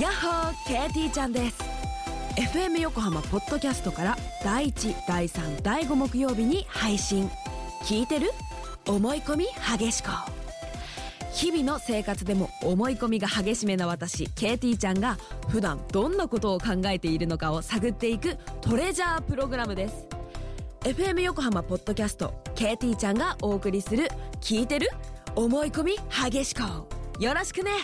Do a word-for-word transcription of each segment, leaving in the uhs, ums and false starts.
やっほー ケーティー ちゃんです。 エフエム 横浜ポッドキャストからだいいち、だいさん、だいご木曜日に配信。聞いてる？思い込み激しこ。日々の生活でも思い込みが激しめな私 ケーティー ちゃんが普段どんなことを考えているのかを探っていくトレジャープログラムです。 エフエム 横浜ポッドキャスト ケーティー ちゃんがお送りする聞いてる？思い込み激しこ。よろしくね。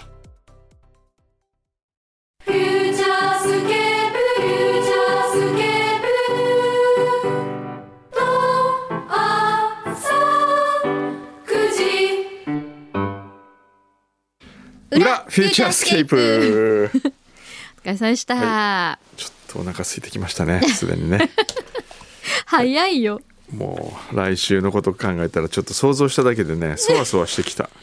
フューチャースケープ、フューチャースケープと朝くじ裏フューチャースケープ。 お疲れ様でした、 はい、ちょっとお腹空いてきましたね、すでにね。 早いよ。 もう来週のことを考えたらちょっと想像しただけでね、そわそわしてきた。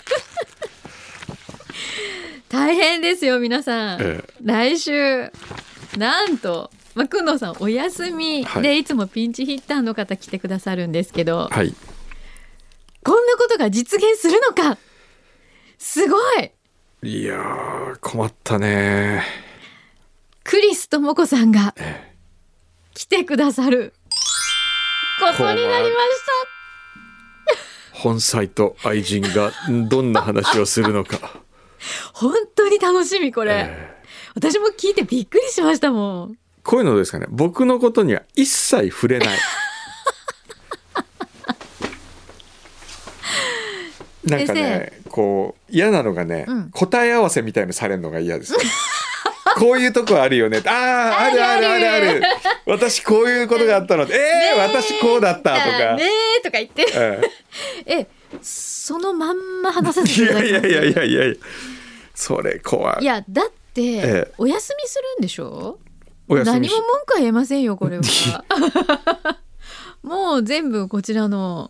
大変ですよ皆さん、 ええ、 来週なんと、まあ、くんのさんお休みで、はい、いつもピンチヒッターの方来てくださるんですけど、 はい、 こんなことが実現するのか、すごい。いやー困ったね。 クリス智子さんが来てくださることになりました。 本妻と愛人がどんな話をするのか。 本当に楽しみこれ、えー、私も聞いてびっくりしましたもん。 こういうのですかね、僕のことには一切触れない。なんかね、こう嫌なのがね、うん、答え合わせみたいのされるのが嫌です。こういうとこあるよね、あああるあるあるある、私こういうことがあったの、えー、私こうだったとかねーとか言って、ええそのまんま話させていただきます。 いやいやいやいやいや、それ怖い。 いやだって、ええ、お休みするんでしょ。 お休み何も文句は言えませんよこれは。もう全部こちらの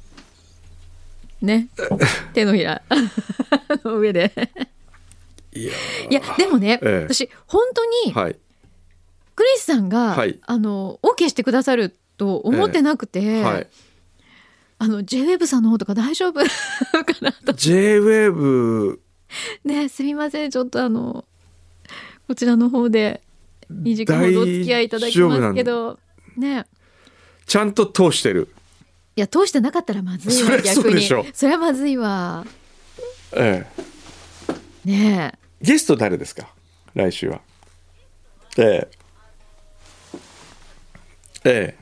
ね手のひらの上で。 い や, いやでもね、ええ、私本当に、はい、クリスさんが、はい、あの OK してくださると思ってなくて、ええはい、あの ジェイウェーブ さんの方とか大丈夫かなと。 ジェイウェーブね、すみませんちょっとあのこちらの方でにじかんほどお付き合いいただきますけどね。 ちゃんと通してる。 いや通してなかったらまずいわ。逆にそれはまずいわ、 ええ、ねえ。 ゲスト誰ですか来週は。ええええ、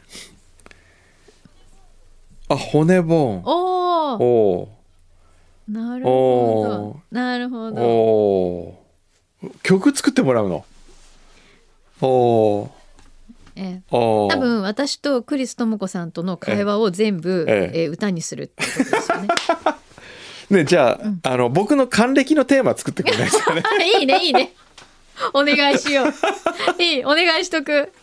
あ、骨盆。 おおー、なるほどなるほど。 お曲作ってもらうの。おー、 ええ、多分私とクリス智子さんとの会話を全部、ええええ、歌にするってことですよね。 ね、じゃあ、うん、あの僕の還暦のテーマ作ってくれないですかね。 いいねいいね、お願いしよう。いい、お願いしとく。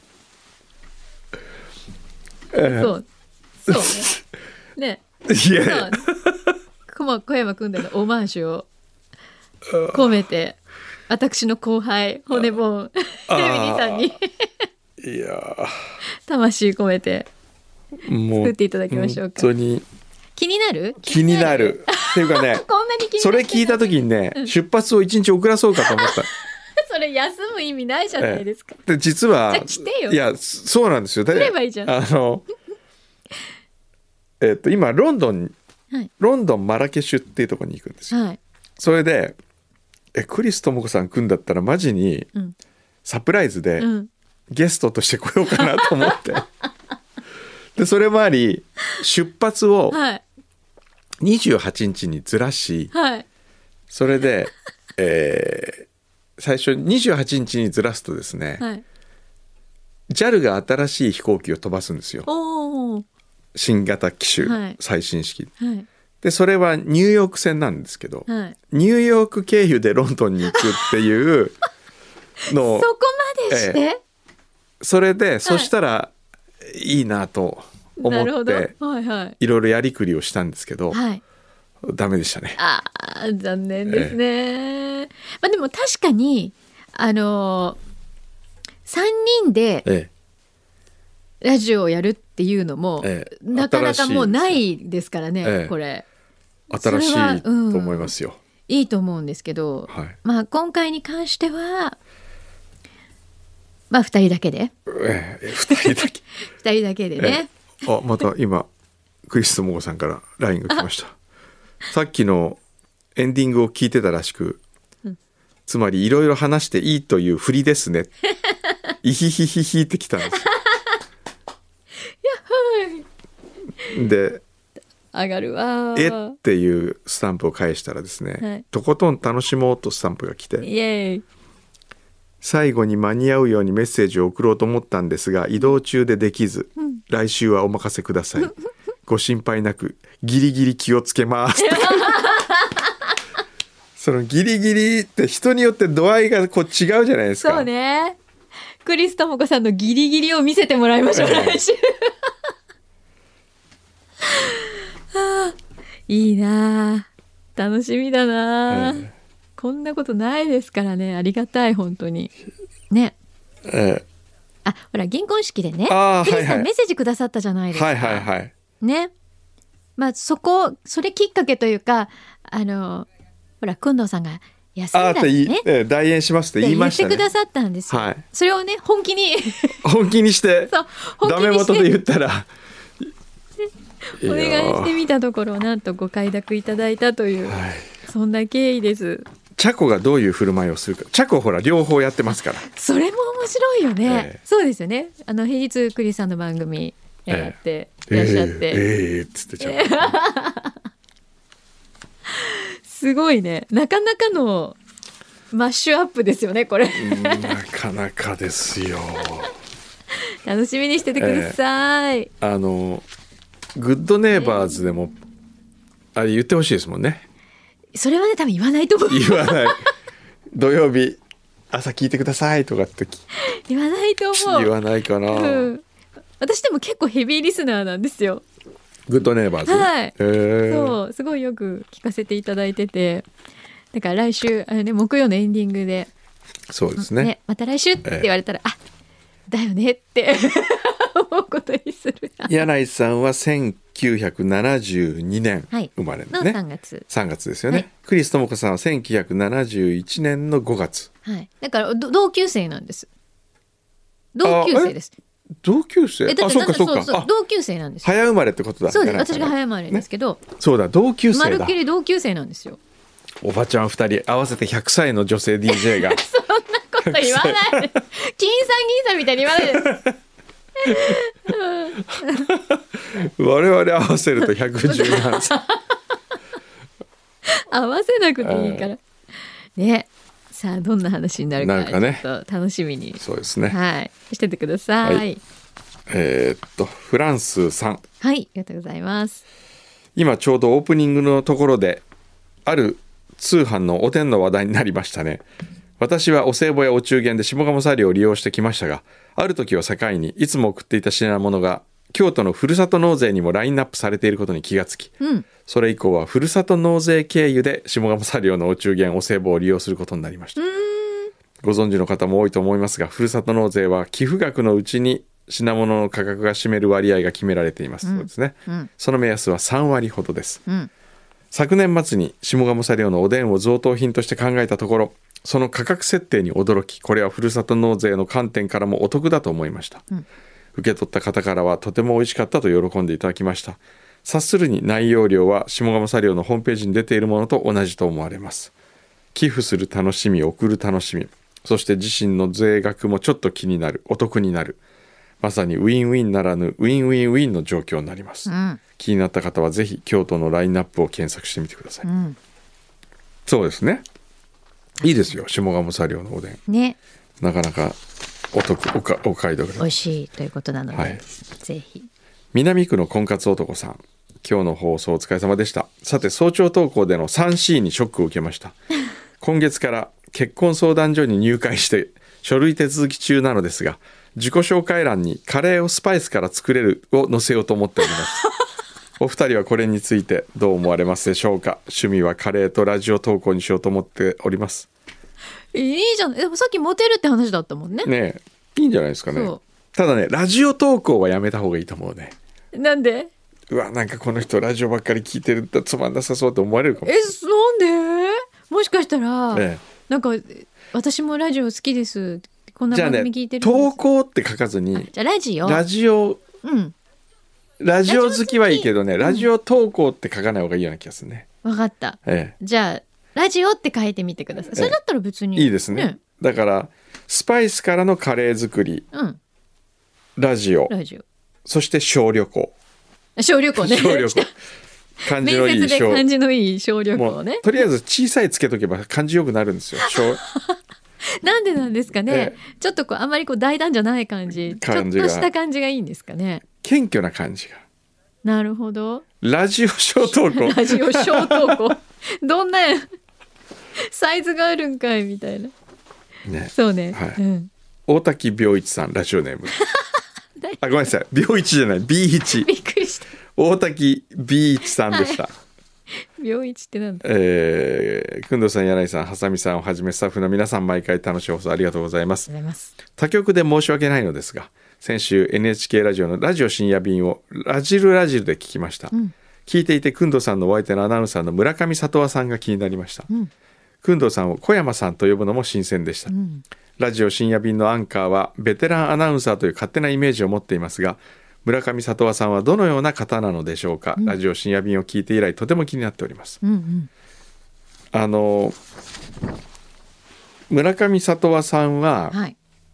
えそうそうね。ね、いや小山君でのオマージュを込めて、私の後輩骨盆エミリーさんにいや魂込めて作っていただきましょうか。 本当に気になる気になるっていうかねこんなに気になる。 それ聞いた時にね、うん、出発を一日遅らそうかと思った。 それ休む意味ないじゃないですか。 えで実はじゃあ来てよ。 いやそうなんですよ。 来ればいいじゃん。 あのえっと今ロンドン、はい、ロンドンマラケシュっていうところに行くんですよ、はい、それでえクリス智子さん来るんだったらマジにサプライズでゲストとして来ようかなと思って、うん、でそれもあり出発をにじゅうはちにちにずらし、はい、それで、えー、最初にじゅうはちにちにずらすとですね、はい、ジャル が新しい飛行機を飛ばすんですよ。 おー、 新型機種、はい、最新式、 はい、 でそれはニューヨーク線なんですけど、はい、ニューヨーク経由でロンドンに行くっていうのをそこまでして、えー、それで、はい、そしたらいいなと思って、 はいはい、 いろいろやりくりをしたんですけど、はい、ダメでしたね。 あー残念ですね、えーまあ、でも確かにあのー、さんにんで、ええラジオをやるっていうのも、ええ、なかなかもうないですからね、ええ、これ新しいと思いますよ、 うん、いいと思うんですけど、はい、まあ今回に関してはまあふたりだけで、 ええ、ふたりだけふたりだけでね、 ええ、あまた今クリストモコさんから ライン が来ました。さっきのエンディングを聞いてたらしく、うん、つまりいろいろ話していいという振りですねイヒヒヒヒってきたんですよで上がるわえっていうスタンプを返したらですね、はい、とことん楽しもうとスタンプが来て、 イエーイ、 最後に間に合うようにメッセージを送ろうと思ったんですが移動中でできず、うん、来週はお任せくださいご心配なくギリギリ気をつけますそのギリギリって人によって度合いがこう違うじゃないですか。 そうね、クリストモコさんのギリギリを見せてもらいましょう、来週いいな、楽しみだな、ええ、こんなことないですからね、ありがたい本当にね、ええ、あ、ほら銀婚式でね、 あ、 クリスさんメッセージくださったじゃないですか。 はいはいはい、 ね、まあそこそれきっかけというか、あのほら工藤さんが休んだらね、 ええ、代演しますって言いましたね。 言ってくださったんですよ、はい、それをね本気に本気にしてダメ元で言ったらお願いしてみたところなんとご快諾いただいたという、はい、そんな経緯です。 チャコがどういう振る舞いをするか、チャコほら両方やってますから、 それも面白いよね、えー、そうですよね、あの平日クリスさんの番組やっていらっしゃって、えー、えー、っつってちゃう、えー、すごいね、なかなかのマッシュアップですよねこれなかなかですよ楽しみにしててください、 えー、あのグッドネイバーズでも、えー、あれ言ってほしいですもんね。 それはね多分言わないと思う。 言わない土曜日朝聞いてくださいとかって言わないと思う。 言わないかな、うん、 私でも結構ヘビーリスナーなんですよ、 グッドネイバーズ、 はい、そうすごいよく聞かせていただいてて、だから来週あれ、ね、木曜のエンディングでそうです ね, ねまた来週って言われたら、えー、あだよねって思うことにする。 柳井さんはせんきゅうひゃくななじゅうにねん生まれのね、 のさんがつさんがつですよね、はい、クリストモコさんはせんきゅうひゃくななじゅういちねんのごがつ、 はい、だから同級生なんです。同級生です。 同級生、 えだってあそうかそうか、そうそう同級生なんです。 早生まれってことだ。 そうです、私が早生まれですけど、 ね、そうだ同級生だ、 まるっきり同級生なんですよ。 おばちゃんふたり合わせてひゃくさいの女性 ディージェー がそんなこと言わない金さん銀さんみたいに言わないです我々合わせるとひゃくじゅうななさい合わせなくていいから、えー、ね、さあどんな話になるか、 なんかね、 ちょっと楽しみにそうですね、 はい、しててください、はい、 えー、っとフランスさん、 はい、ありがとうございます。 今ちょうどオープニングのところである通販のおでんの話題になりましたね。私はお歳暮やお中元で下鴨サリを利用してきましたが、ある時を境にいつも送っていた品物が京都のふるさと納税にもラインナップされていることに気がつき、うん、それ以降はふるさと納税経由で下鴨サリオのお中元お歳暮を利用することになりました。ご存知の方も多いと思いますが、ふるさと納税は寄付額のうちに品物の価格が占める割合が決められています、うん、そうですね、うん、その目安はさんわりほどです、うん、昨年末に下鴨サリオのおでんを贈答品として考えたところ、その価格設定に驚き、これはふるさと納税の観点からもお得だと思いました、うん、受け取った方からはとても美味しかったと喜んでいただきました。察するに内容量は下鴨サリオのホームページに出ているものと同じと思われます。寄付する楽しみ、送る楽しみ、そして自身の税額もちょっと気になる、お得になる、まさにウィンウィンならぬウィンウィンウィンの状況になります、うん、気になった方はぜひ京都のラインナップを検索してみてください、うん、そうですね、いいですよ下鴨サリオのおでん、ね、なかなかお得、おか、お買い得美味しいということなので、はい、ぜひ。 南区の婚活男さん、今日の放送お疲れ様でした。さて早朝投稿での スリーシー にショックを受けました今月から結婚相談所に入会して書類手続き中なのですが、自己紹介欄にカレーをスパイスから作れるを載せようと思っておりますお二人はこれについてどう思われますでしょうか。趣味はカレーとラジオ投稿にしようと思っております。 いいじゃん。でもさっきモテるって話だったもんね。 ねえ、いいんじゃないですかね。ただね、ラジオ投稿はやめた方がいいと思うね。 なんで？ うわ、なんかこの人ラジオばっかり聞いてるとつまんなさそうと思われるかも。 え、なんで？もしかしたら、ね、なんか私もラジオ好きです、 こんな番組聞いてるんです。 じゃあね、投稿って書かずに、 じゃあラジオラジオ、 うん、 ラジオ好きはいいけどね、ラジオ投稿って書かない方がいいような気がするね。 分かった、 ええ、 じゃあラジオって書いてみてください。それだったら別に、 ええ、いいですね、ね。だからスパイスからのカレー作り、うん、ラジオ、ラジオ、そして小旅行、 小旅行ね小旅行漢字のいい面接で漢字のいい小旅行ね。 とりあえず小さいつけとけば漢字よくなるんですよ。 なんでなんですかね、ええ、ちょっとこうあんまりこう大胆じゃない感じ、感じちょっとした感じがいいんですかね。 謙虚な感じが。 なるほど。 ラジオ小投稿ラジオ小投稿どんなサイズがあるんかいみたいな、ね、そうね、 はい、うん、大滝病一さんラジオネームあ、ごめんなさい、病一じゃない ビーワンびっくりした。 大滝 ビーワン さんでした、はい、 病一ってなんだ。 えー、くんどうさん、柳井さん、はさみさんをはじめスタッフの皆さん、毎回楽しい放送ありがとうございます。他局で申し訳ないのですが、先週 エヌエイチケー ラジオのラジオ深夜便をラジルラジルで聞きました、うん、聞いていてくんどうさんのお相手のアナウンサーの村上里和さんが気になりました、うん、くんどうさんを小山さんと呼ぶのも新鮮でした、うん、ラジオ深夜便のアンカーはベテランアナウンサーという勝手なイメージを持っていますが、村上里和さんはどのような方なのでしょうか、うん、ラジオ深夜便を聞いて以来とても気になっております、うんうん、あの村上里和さんは、はい、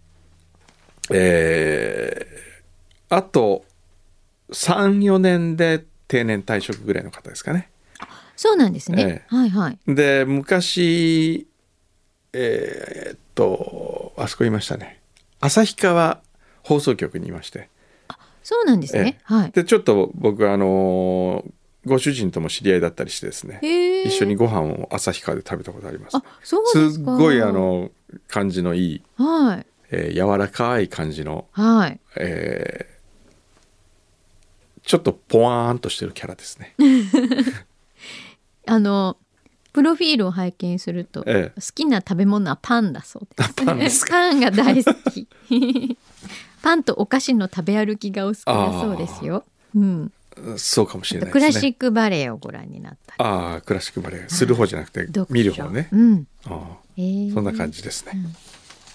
えー、あと さん,よ 年で定年退職ぐらいの方ですかね。 そうなんですね、えー、はいはい。 で昔えー、っとあそこいましたね、旭川放送局にいまして。 あ、そうなんですね、はい。 でちょっと僕あのご主人とも知り合いだったりしてですね、一緒にご飯を旭川で食べたことあります。 あ、そうですか。 すごいあの感じのいい、 はい、 えー、柔らかい感じの、 はい、 えー、ちょっとポワーンとしてるキャラですねあのプロフィールを拝見すると、ええ、好きな食べ物はパンだそうです。 パンですか。 パンが大好きパンとお菓子の食べ歩きがお好きだそうですよ、うん、 そうかもしれないですね。 クラシックバレエをご覧になったり。 ああ、クラシックバレエする方じゃなくて見る方ね、うん、あ、えー、そんな感じですね、うん、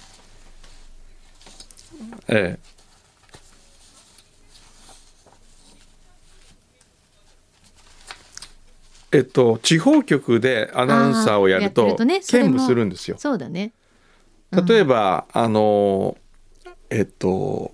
えええっと、地方局でアナウンサーをやると兼務するんですよ。 そうだね、 うん、例えばあのえっと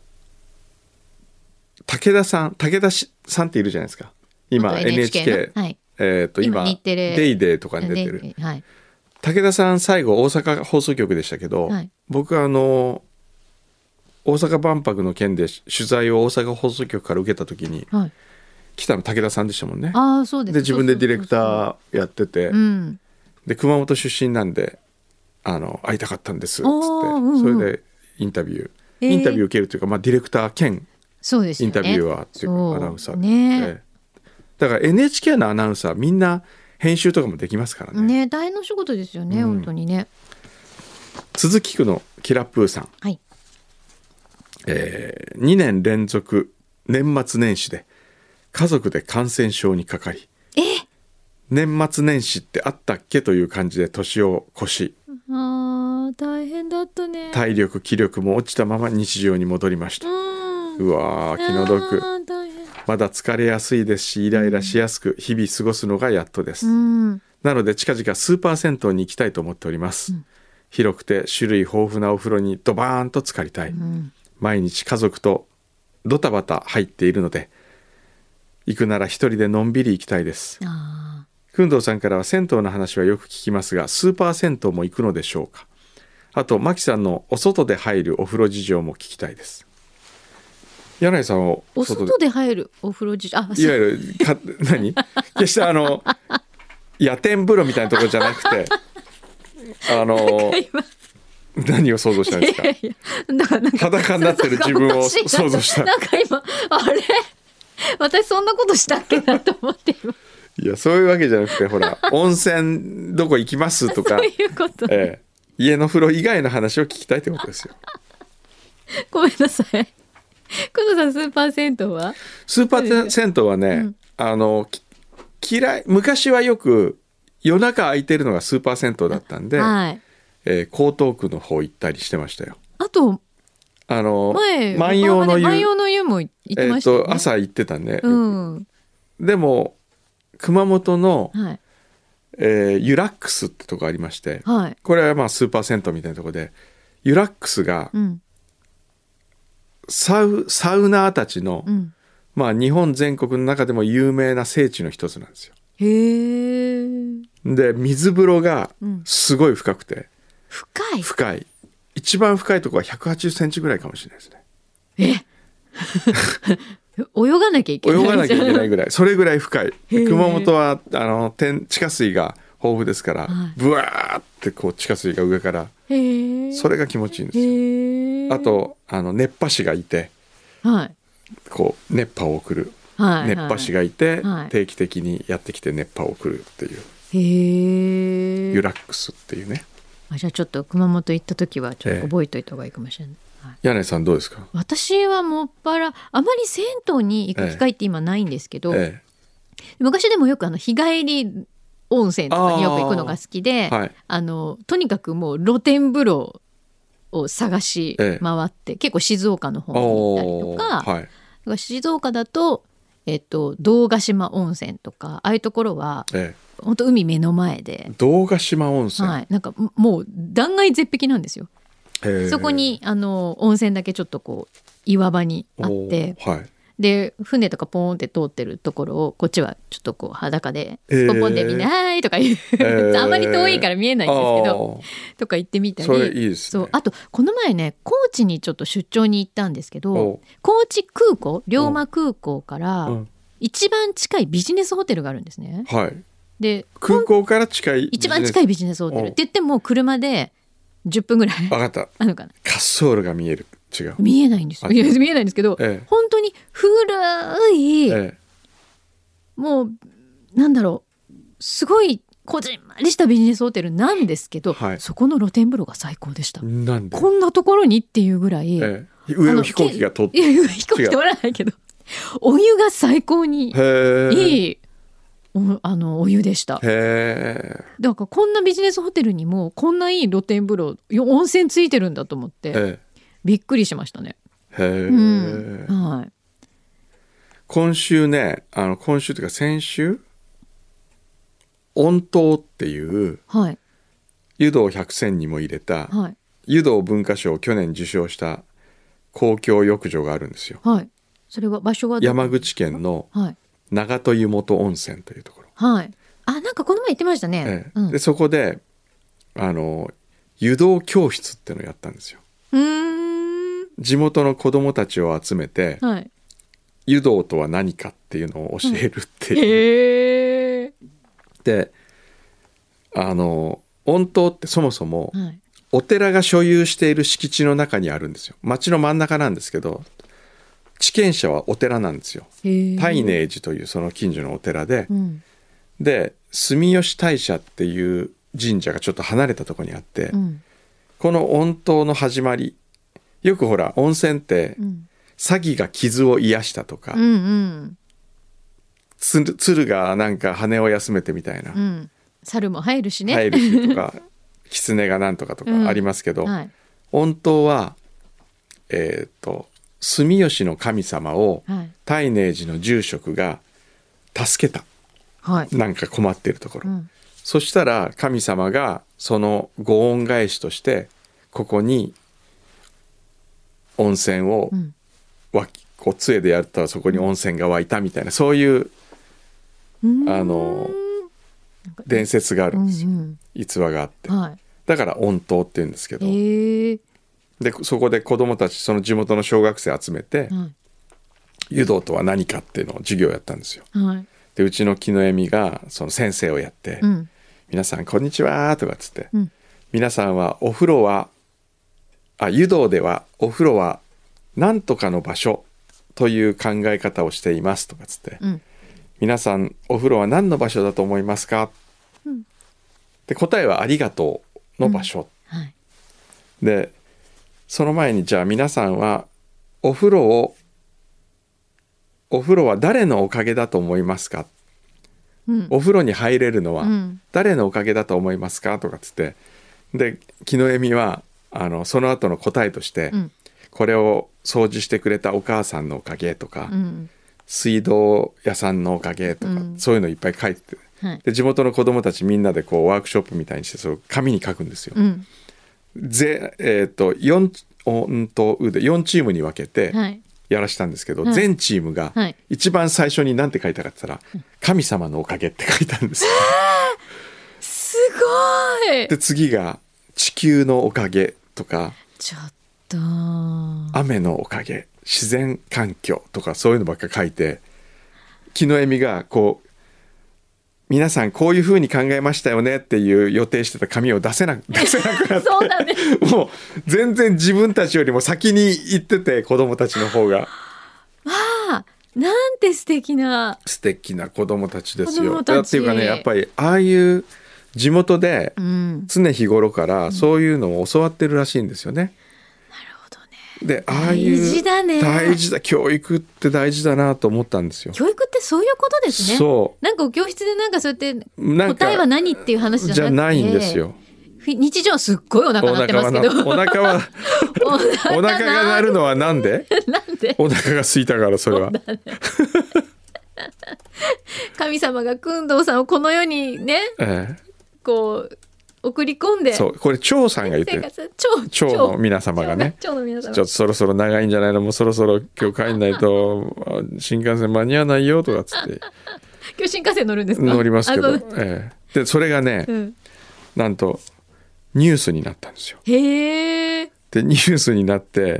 武田さん武田さんっているじゃないですか今 エヌエイチケー、はい、えっと今デイデーとかに出てる、はい、武田さん最後大阪放送局でしたけど、はい、僕はあの大阪万博の件で取材を大阪放送局から受けた時に、はい、来たの武田さんでしたもんね。 あ、そうです。 で自分でディレクターやってて、うん、で熊本出身なんであの会いたかったんですっつって、うんうん、それでインタビュー、えー、インタビュー受けるというか、まあ、ディレクター兼そうですよね、 インタビュアーっていうかアナウンサー、 ね、 えー、だから エヌエイチケー のアナウンサーみんな編集とかもできますからね。 ね、大変な仕事ですよね、うん、本当にね。 鈴木区のキラプーさん、はい、えー、にねん連続年末年始で家族で感染症にかかり、 え年末年始ってあったっけという感じで年を越し、 あ、大変だったね。 体力気力も落ちたまま日常に戻りました。う, うわー気の毒。まだ疲れやすいですしイライラしやすく日々過ごすのがやっとです、うん、なので近々スーパー銭湯に行きたいと思っております、うん、広くて種類豊富なお風呂にドバーンと浸かりたい、うん、毎日家族とドタバタ入っているので行くなら一人でのんびり行きたいです。くんどうさんからは銭湯の話はよく聞きますがスーパー銭湯も行くのでしょうか。あとマキさんのお外で入るお風呂事情も聞きたいです。柳井さんをお外で入るお風呂事情、あ、 いわゆるか何決してあの野天風呂みたいなところじゃなくてあの何を想像したんですか。いやいや、だからなんか裸になってる自分を想像した。 なんか今あれ私そんなことしたっけなと思って今いやそういうわけじゃなくてほら温泉どこ行きますとかそういうこと、 ええ、家の風呂以外の話を聞きたいってことですよ。 ごめんなさい。くのさんスーパー銭湯はスーパー銭湯はね、うん、あの嫌い昔はよく夜中空いてるのがスーパー銭湯だったんで、はい、えー、江東区の方行ったりしてましたよ。 あととあの前万葉の湯、 万葉の湯も行ってましたよね、 えー、と朝行ってたね、 うん、 でも熊本の、 はい、 えー、ユラックスってとこありまして、 はい、 これはまあスーパー銭湯みたいなとこで、ユラックスが、うん、サウ、サウナーたちの、うん、まあ日本全国の中でも有名な聖地の一つなんですよ。 へー。 で水風呂がすごい深くて、うん、 深い深い一番深いところはひゃくはちじゅっセンチぐらいかもしれないですね。 え泳がなきゃいけない泳がなきゃいけないぐらい、それぐらい深い。熊本はあの天地下水が豊富ですから、はい、ブワーってこう地下水が上から、へそれが気持ちいいんですよ。へあとあの熱波師がいて、はい、こう熱波を送る、はい、熱波師がいて、はい、定期的にやってきて熱波を送るっていう、へユラックスっていうね。 あ、じゃあちょっと熊本行った時はちょっと覚えておいた方がいいかもしれない。はい、 柳井さんどうですか？ 私はもっぱらあまり銭湯に行く機会って今ないんですけど、ええ、昔でもよくあの日帰り温泉とかによく行くのが好きで、あ、はい、あのとにかくもう露天風呂を探し回って、ええ、結構静岡の方に行ったりとか、はい、静岡だと、えっと、堂ヶ島温泉とかああいうところは、ええ、本当海目の前で堂ヶ島温泉、 はい、なんかもう断崖絶壁なんですよ。そこにあの温泉だけちょっとこう岩場にあって、はい、で船とかポーンって通ってるところをこっちはちょっとこう裸でスポポンでみんな「はーい」とか言う、えー、あまり遠いから見えないんですけどとか言ってみたり、 それいいですね。 そう、あとこの前ね高知にちょっと出張に行ったんですけど、高知空港龍馬空港から一番近いビジネスホテルがあるんですね。はい、で空港から近い一番近いビジネスホテルって言っても車でじゅっぷんぐらい分かったあるかな。 滑走路が見える。違う見えないんですよ。いや見えないんですけど、ええ、本当に古い、ええ、もうなんだろうすごいこじんまりしたビジネスホテルなんですけど、はい、そこの露天風呂が最高でした。なんでこんなところにっていうぐらい、ええ、上を飛行機が通っていや飛行機通らないけどお湯が最高にいいお, あのお湯でした。へー。だからこんなビジネスホテルにもこんないい露天風呂温泉ついてるんだと思ってびっくりしましたね。へー、うん、はい、 今週ねあの今週というか先週恩湯っていう、はい、湯道百選にも入れた、はい、湯道文化賞を去年受賞した公共浴場があるんですよ。 はい、それは場所はどこ？ 山口県の、はい、長門湯本温泉というところ、 はい、あ、なんかこの前言ってましたね、 ええ、うん、でそこであの湯道教室っていうのをやったんですよ。うーん、地元の子どもたちを集めて、はい、湯道とは何かっていうのを教えるっていう、うん、へー。であの恩湯ってそもそも、はい、お寺が所有している敷地の中にあるんですよ。町の真ん中なんですけど地権者はお寺なんですよ。大寧寺というその近所のお寺で、うん、で住吉大社っていう神社がちょっと離れたところにあって、うん、この恩湯の始まりよくほら温泉って、うん、サギが傷を癒したとか、うんうん、つ鶴がなんか羽を休めてみたいな、うん、 猿も入るしね入るしとか狐がなんとかとかありますけど、うん、はい、恩湯はえっと住吉の神様を大寧寺の住職が助けた、はい、なんか困っているところ、うん、そしたら神様がそのご恩返しとしてここに温泉を湧き、こう杖でやったらそこに温泉が湧いたみたいなそういう、うん、あの伝説があるんですよ、うんうん、逸話があって、はい、だから恩湯って言うんですけど、へー。でそこで子どもたちその地元の小学生集めて、はい、湯道とは何かっていうのを授業をやったんですよ、はい、でうちの木の恵美がその先生をやって、うん、皆さんこんにちはとかっつって、うん、皆さんはお風呂はあ湯道ではお風呂は何とかの場所という考え方をしていますとかっつって、うん、皆さんお風呂は何の場所だと思いますか、うん、で答えはありがとうの場所、うん、はい、でその前にじゃあ皆さんはお風呂をお風呂は誰のおかげだと思いますか、うん、お風呂に入れるのは誰のおかげだと思いますかとかつってで木の恵美はあのその後の答えとして、 うん、 これを掃除してくれたお母さんのおかげとか、 うん、 水道屋さんのおかげとか、うん、そういうのいっぱい書いて、はい、で地元の子どもたちみんなでこうワークショップみたいにしてそれを紙に書くんですよ。うん、ぜえー、と 4, 音とうでよんチームに分けてやらしたんですけど、はい、全チームが一番最初に何て書いたかって言ったら、はい、神様のおかげって書いたんですよ。 すごい。 で次が地球のおかげとか、 ちょっと雨のおかげ、自然環境とかそういうのばっか書いて、木の恵美がこう皆さんこういう風に考えましたよねっていう予定してた紙を出せな、出せなくなってそうだ、ね、 もう全然自分たちよりも先に行ってて、子どもたちの方が。 まあなんて素敵な素敵な子どもたちですよ。だっていうかね、やっぱりああいう地元で常日頃からそういうのを教わってるらしいんですよね。で、ああいう大事だね。 大事だ、教育って大事だなと思ったんですよ。 教育ってそういうことですね。 そう。 なんか教室でなんかそうやって答えは何っていう話じゃなくて、じゃないんですよ。 日常すっごいお腹鳴ってますけど、 お腹はお腹が鳴るのはなんで？ なんで？ お腹が空いたから、それは。 ね、神様が工藤さんをこの世にね、ええ、こう送り込んで、 そう、これ長さんが言ってる、長の皆様がね、 長の皆様、 ちょっとそろそろ長いんじゃないの、もうそろそろ今日帰んないと新幹線間に合わないよとかっつって今日新幹線乗るんですか？ 乗りますけど、ええ、でそれがね、うん、なんとニュースになったんですよ。 へえ。 でニュースになって、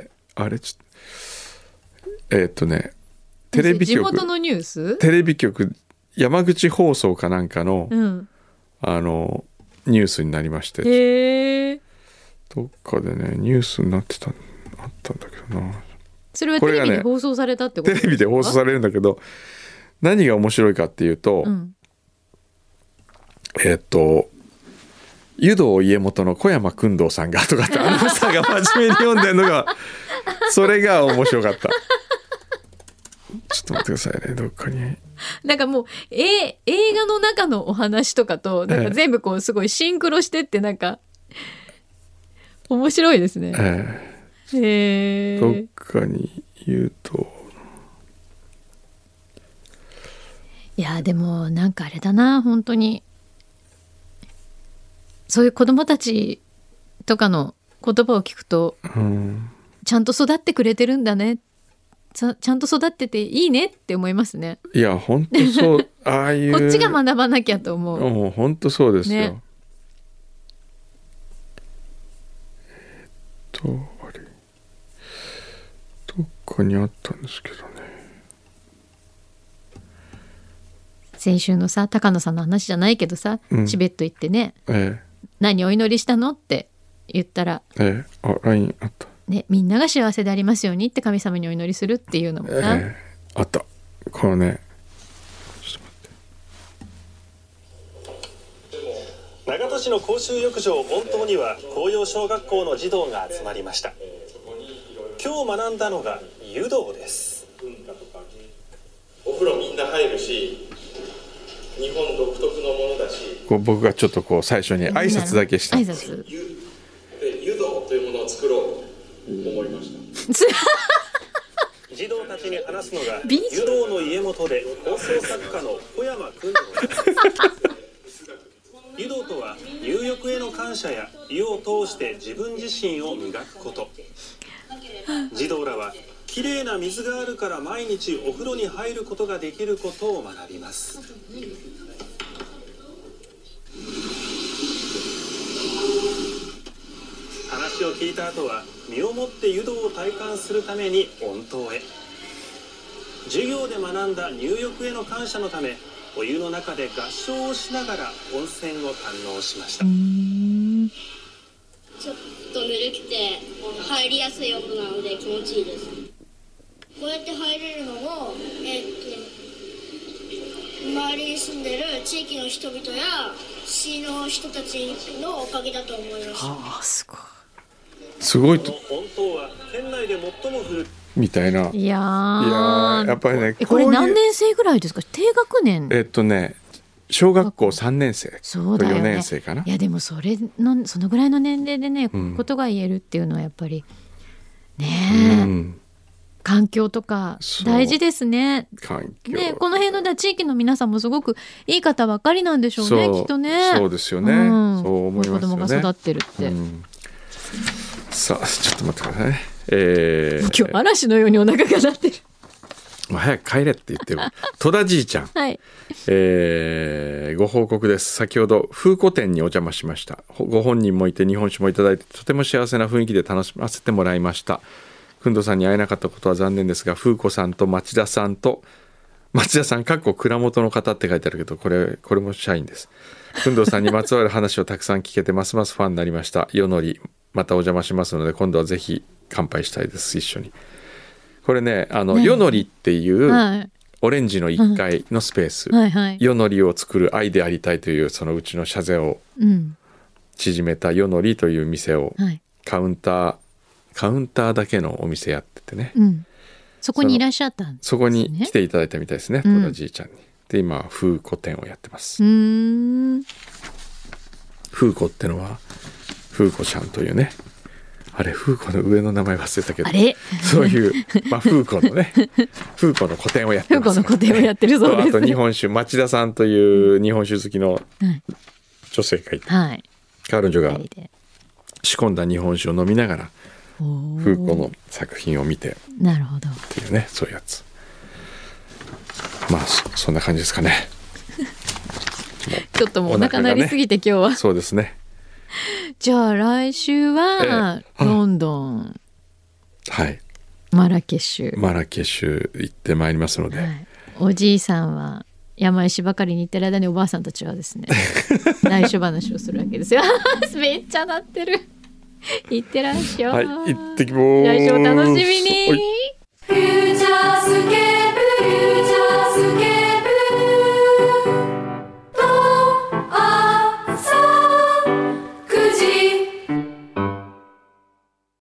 あれちょっとえー、っとねテレビ局、 地元のニュース、 テレビ局山口放送かなんかの、うん、あのニュースになりまして、 へー、 どっかでねニュースになってた、あったんだけどな。 それはテレビで放送されたってことですか？ テレビで放送されるんだけど、何が面白いかっていうと、うん、えー、っと湯道家元の小山君堂さんがとかってアナウンサーが真面目に読んでるのがそれが面白かった。ちょっと待ってくださいね、どっかに。 なんかもう、え映画の中のお話とかとなんか全部こうすごいシンクロしてってなんか面白いですね。 ええへー、 どっかに言うと、 いやでもなんかあれだな、本当にそういう子どもたちとかの言葉を聞くと、うん、ちゃんと育ってくれてるんだね、ちゃんと育ってていいねって思いますね。 いや本当そうああいうこっちが学ばなきゃと思う。 もう本当そうですよ、ね、えー、っとあれどっかにあったんですけどね。 先週のさ高野さんの話じゃないけどさ、うん、チベット行ってね、 ええ、 何お祈りしたのって言ったら、 ええ、あ ライン あったね、みんなが幸せでありますようにって神様にお祈りするっていうのもさ、 えー、あった。このね、ちょっと待って。長門市の公衆浴場本当には紅葉小学校の児童が集まりました。今日学んだのが湯道です。 お風呂みんな入るし、日本独特のものだし、 こう僕がちょっとこう最初に挨拶だけした。 挨拶で湯道というものを作ろうと思いました。 児童たちに話すのが湯道の家元で放送作家の小山君です。湯道とは入浴への感謝や湯を通して自分自身を磨くこと。児童らはきれいな水があるから毎日お風呂に入ることができることを学びます。話を聞いた後は身をもって湯道を体感するために温湯へ。授業で学んだ入浴への感謝のためお湯の中で合唱をしながら温泉を堪能しました。 ちょっとぬるくて入りやすい温度なので気持ちいいです。こうやって入れるのも、えー、っと周りに住んでる地域の人々や市の人たちのおかげだと思いました。 ああ、すごい。 すごいと。 温湯は県内で最も古いみたいな。 いやー、いややっぱりね、 これ何年生ぐらいですか？低学年。 えっとね小学校さんねん生そうだよね、 よねん生かな。 いやでもそれのそのぐらいの年齢でね、こういうことが言えるっていうのはやっぱりねえ、うん、環境とか大事ですね。 環境ね、この辺の地域の皆さんもすごくいい方ばかりなんでしょうね、きっとね。 そうですよね、うん、そう思いますよね。 子供が育ってるって、 うん、さあちょっと待ってくださいね、えー、 今日嵐のようにお腹が鳴ってる。 もう早く帰れって言ってる戸田じいちゃん、 はい、 えー、ご報告です。先ほど風子店にお邪魔しました。ご本人もいて日本酒もいただいてとても幸せな雰囲気で楽しませてもらいました。くんどさんに会えなかったことは残念ですが、風子さんと町田さんと町田さんかっこ蔵元の方って書いてあるけど、これこれも社員です。くんどさんにまつわる話をたくさん聞けてますますファンになりました。夜のりまたお邪魔しますので今度はぜひ乾杯したいです、一緒に。これね、あの、ね、夜のりっていう、はい、オレンジのいっかいのスペース、はいはい、夜のりを作る愛でありたいというそのうちの社税を縮めた夜のりという店を、はい、カウンターカウンターだけのお店やっててね、うん、 そこにいらっしゃったんですね。 そこに来ていただいたみたいですね、戸田じいちゃんに。で今風子店をやってます。 うーん、 風子ってのは風子ちゃんというね、あれ風子の上の名前忘れたけど、 あれそういう、まあ、風子のね風子の個展をやってます、 ね、風子の個展をやってるそうです、ね、 あと日本酒町田さんという日本酒好きの女性がいて、はい、彼女が仕込んだ日本酒を飲みながら風子の作品を見て、 なるほどっていうね、そういうやつ。まあ そ, そんな感じですかねちょっともうお腹鳴りすぎて、ね、今日はそうですね。 じゃあ来週はロンドン、 えー、はい、 マラケシュマラケシュ行ってまいりますので、はい、 おじいさんは山石ばかりに行ってる間におばあさんたちはですね内緒話をするわけですよめっちゃ鳴ってる。行ってらっしゃい、 はい、行ってきます。 来週お楽しみに。